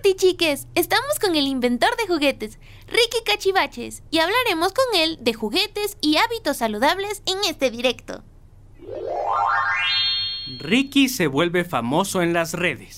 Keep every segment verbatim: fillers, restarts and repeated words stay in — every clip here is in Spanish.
Marty, chiques, estamos con el inventor de juguetes, Ricky Cachivaches, y hablaremos con él de juguetes y hábitos saludables en este directo. Ricky se vuelve famoso en las redes.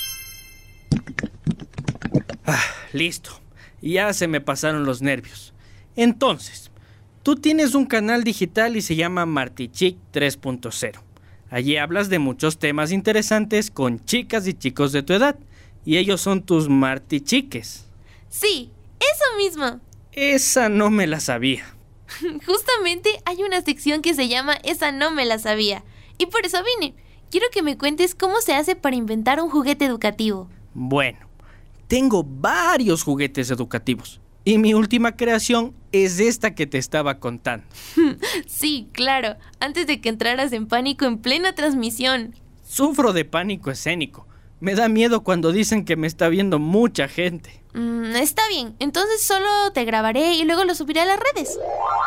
Ah, listo. Ya se me pasaron los nervios. Entonces, tú tienes un canal digital y se llama Marty Chick tres punto cero. Allí hablas de muchos temas interesantes con chicas y chicos de tu edad. Y ellos son tus Marty Chiques. Sí, eso mismo. Esa no me la sabía. Justamente hay una sección que se llama Esa no me la sabía. Y por eso vine. Quiero que me cuentes cómo se hace para inventar un juguete educativo. Bueno, tengo varios juguetes educativos. Y mi última creación es esta que te estaba contando. Sí, claro. Antes de que entraras en pánico en plena transmisión. Sufro de pánico escénico. Me da miedo cuando dicen que me está viendo mucha gente. Mm, está bien, entonces solo te grabaré y luego lo subiré a las redes.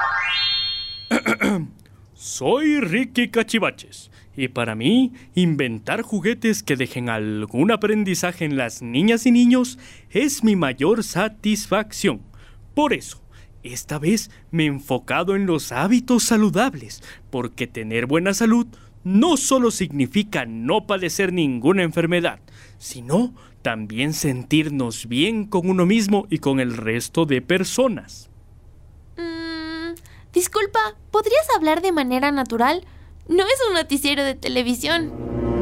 Soy Ricky Cachivaches y para mí, inventar juguetes que dejen algún aprendizaje en las niñas y niños es mi mayor satisfacción. Por eso, esta vez me he enfocado en los hábitos saludables, porque tener buena salud no solo significa no padecer ninguna enfermedad, sino también sentirnos bien con uno mismo y con el resto de personas. Mm, disculpa, ¿podrías hablar de manera natural? No es un noticiero de televisión.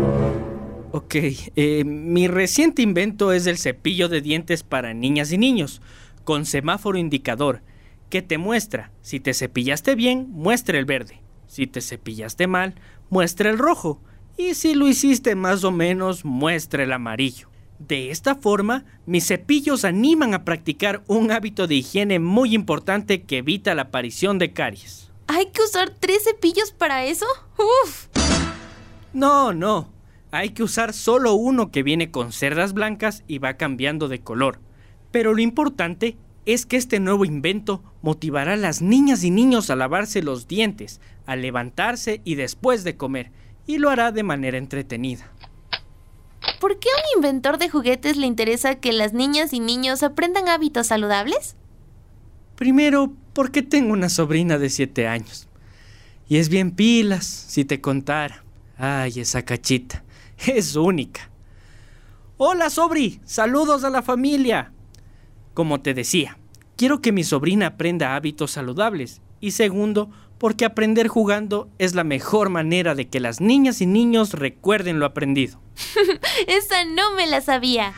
Ok, eh, mi reciente invento es el cepillo de dientes para niñas y niños, con semáforo indicador, que te muestra, si te cepillaste bien, muestra el verde. Si te cepillaste mal, muestra el rojo. Y si lo hiciste más o menos, muestra el amarillo. De esta forma, mis cepillos animan a practicar un hábito de higiene muy importante que evita la aparición de caries. ¿Hay que usar tres cepillos para eso? ¡Uf! No, no. Hay que usar solo uno que viene con cerdas blancas y va cambiando de color. Pero lo importante es que este nuevo invento motivará a las niñas y niños a lavarse los dientes, a levantarse y después de comer, y lo hará de manera entretenida. ¿Por qué a un inventor de juguetes le interesa que las niñas y niños aprendan hábitos saludables? Primero, porque tengo una sobrina de siete años. Y es bien pilas, si te contara. Ay, esa cachita, es única. Hola, sobri, saludos a la familia. Como te decía, quiero que mi sobrina aprenda hábitos saludables. Y segundo, porque aprender jugando es la mejor manera de que las niñas y niños recuerden lo aprendido. Esa no me la sabía.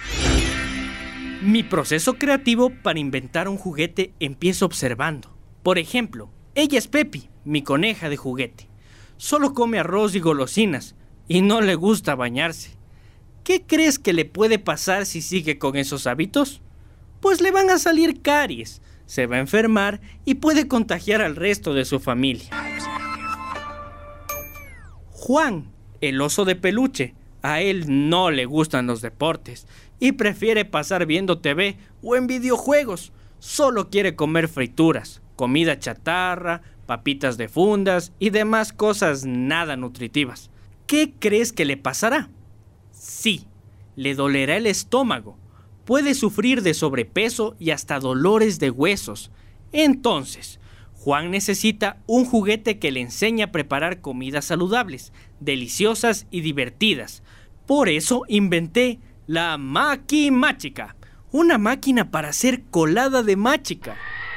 Mi proceso creativo para inventar un juguete empieza observando. Por ejemplo, ella es Pepi, mi coneja de juguete. Solo come arroz y golosinas y no le gusta bañarse. ¿Qué crees que le puede pasar si sigue con esos hábitos? Pues le van a salir caries, se va a enfermar y puede contagiar al resto de su familia. Juan, el oso de peluche, a él no le gustan los deportes y prefiere pasar viendo T V o en videojuegos. Solo quiere comer frituras, comida chatarra, papitas de fundas y demás cosas nada nutritivas. ¿Qué crees que le pasará? Sí, le dolerá el estómago. Puede sufrir de sobrepeso y hasta dolores de huesos. Entonces, Juan necesita un juguete que le enseñe a preparar comidas saludables, deliciosas y divertidas. Por eso inventé la Maquimáchica, una máquina para hacer colada de máchica.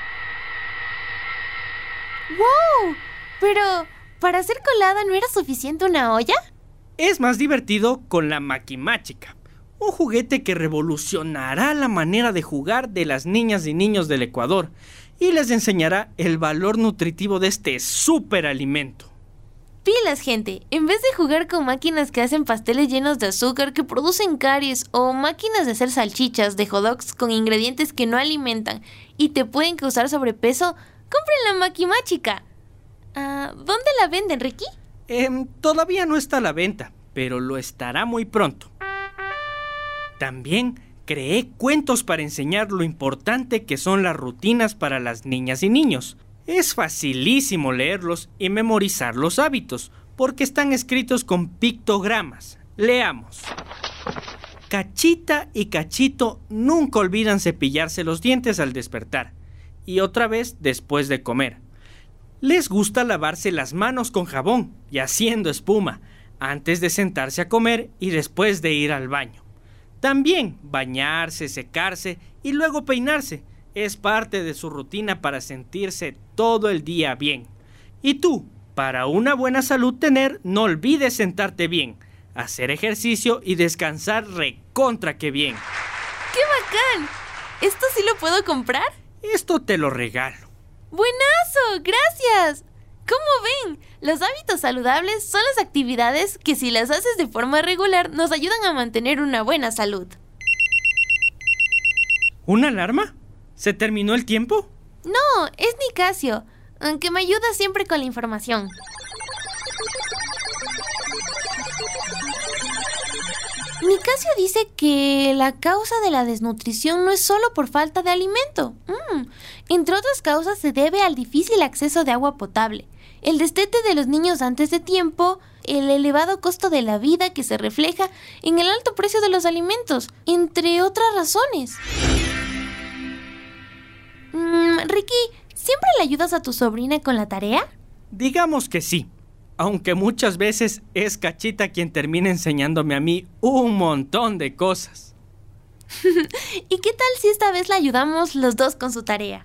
¡Wow! Pero, ¿para hacer colada no era suficiente una olla? Es más divertido con la Maquimáchica. Un juguete que revolucionará la manera de jugar de las niñas y niños del Ecuador y les enseñará el valor nutritivo de este superalimento. Pilas, gente. En vez de jugar con máquinas que hacen pasteles llenos de azúcar que producen caries o máquinas de hacer salchichas de hot dogs con ingredientes que no alimentan y te pueden causar sobrepeso, compren la Maquimáchica. Ah, ¿dónde la venden, Ricky? Eh, todavía no está a la venta, pero lo estará muy pronto. También creé cuentos para enseñar lo importante que son las rutinas para las niñas y niños. Es facilísimo leerlos y memorizar los hábitos, porque están escritos con pictogramas. Leamos. Cachita y Cachito nunca olvidan cepillarse los dientes al despertar y otra vez después de comer. Les gusta lavarse las manos con jabón y haciendo espuma antes de sentarse a comer y después de ir al baño. También bañarse, secarse y luego peinarse es parte de su rutina para sentirse todo el día bien. Y tú, para una buena salud tener, no olvides sentarte bien, hacer ejercicio y descansar recontra que bien. ¡Qué bacán! ¿Esto sí lo puedo comprar? Esto te lo regalo. ¡Buenazo! ¡Gracias! ¿Cómo ven? Los hábitos saludables son las actividades que si las haces de forma regular nos ayudan a mantener una buena salud. ¿Una alarma? ¿Se terminó el tiempo? No, es Nicasio, aunque me ayuda siempre con la información. Nicasio dice que la causa de la desnutrición no es solo por falta de alimento. Mm. Entre otras causas se debe al difícil acceso de agua potable, el destete de los niños antes de tiempo, el elevado costo de la vida que se refleja en el alto precio de los alimentos, entre otras razones. Mm, Ricky, ¿siempre le ayudas a tu sobrina con la tarea? Digamos que sí. Aunque muchas veces es Cachita quien termina enseñándome a mí un montón de cosas. ¿Y qué tal si esta vez la ayudamos los dos con su tarea?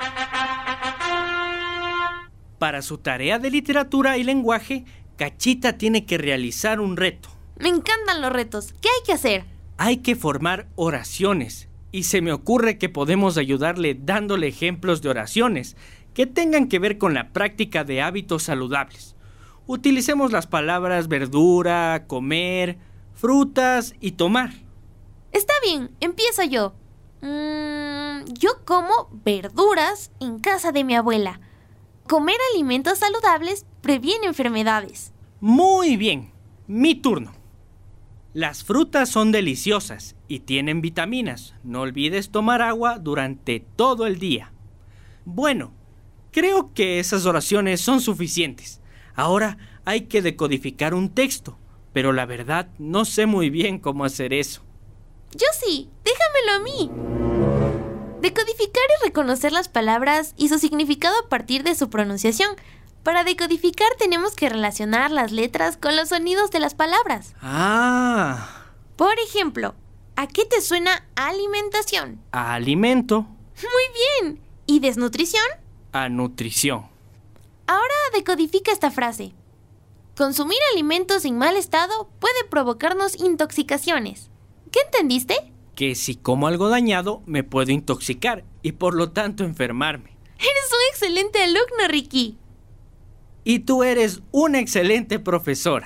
Para su tarea de literatura y lenguaje, Cachita tiene que realizar un reto. Me encantan los retos. ¿Qué hay que hacer? Hay que formar oraciones. Y se me ocurre que podemos ayudarle dándole ejemplos de oraciones que tengan que ver con la práctica de hábitos saludables. Utilicemos las palabras verdura, comer, frutas y tomar. Está bien, empiezo yo. Mm, yo como verduras en casa de mi abuela. Comer alimentos saludables previene enfermedades. Muy bien, mi turno. Las frutas son deliciosas y tienen vitaminas. No olvides tomar agua durante todo el día. Bueno, creo que esas oraciones son suficientes. Ahora hay que decodificar un texto, pero la verdad no sé muy bien cómo hacer eso. Yo sí, déjamelo a mí. Decodificar y reconocer las palabras y su significado a partir de su pronunciación. Para decodificar tenemos que relacionar las letras con los sonidos de las palabras. Ah. Por ejemplo, ¿a qué te suena alimentación? A alimento. Muy bien. ¿Y desnutrición? A nutrición. Ahora decodifica esta frase. Consumir alimentos en mal estado puede provocarnos intoxicaciones. ¿Qué entendiste? Que si como algo dañado me puedo intoxicar y por lo tanto enfermarme. Eres un excelente alumno, Ricky. Y tú eres una excelente profesora.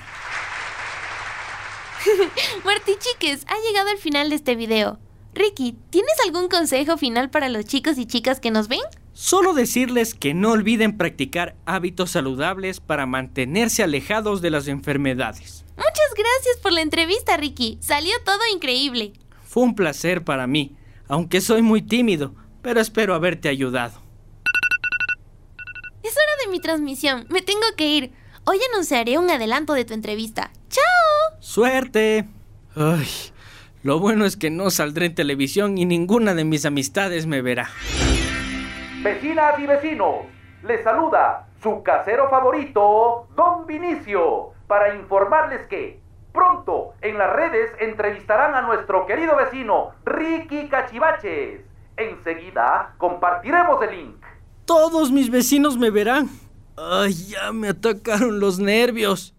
Martichiques, ha llegado el final de este video. Ricky, ¿tienes algún consejo final para los chicos y chicas que nos ven? Solo decirles que no olviden practicar hábitos saludables para mantenerse alejados de las enfermedades. Muchas gracias por la entrevista, Ricky. Salió todo increíble. Fue un placer para mí, aunque soy muy tímido, pero espero haberte ayudado. Es hora de mi transmisión. Me tengo que ir. Hoy anunciaré un adelanto de tu entrevista. ¡Chao! ¡Suerte! Ay, lo bueno es que no saldré en televisión y ninguna de mis amistades me verá. Vecinas y vecinos, les saluda su casero favorito, Don Vinicio, para informarles que pronto en las redes entrevistarán a nuestro querido vecino Ricky Cachivaches. Enseguida compartiremos el link. Todos mis vecinos me verán. Ay, ya me atacaron los nervios.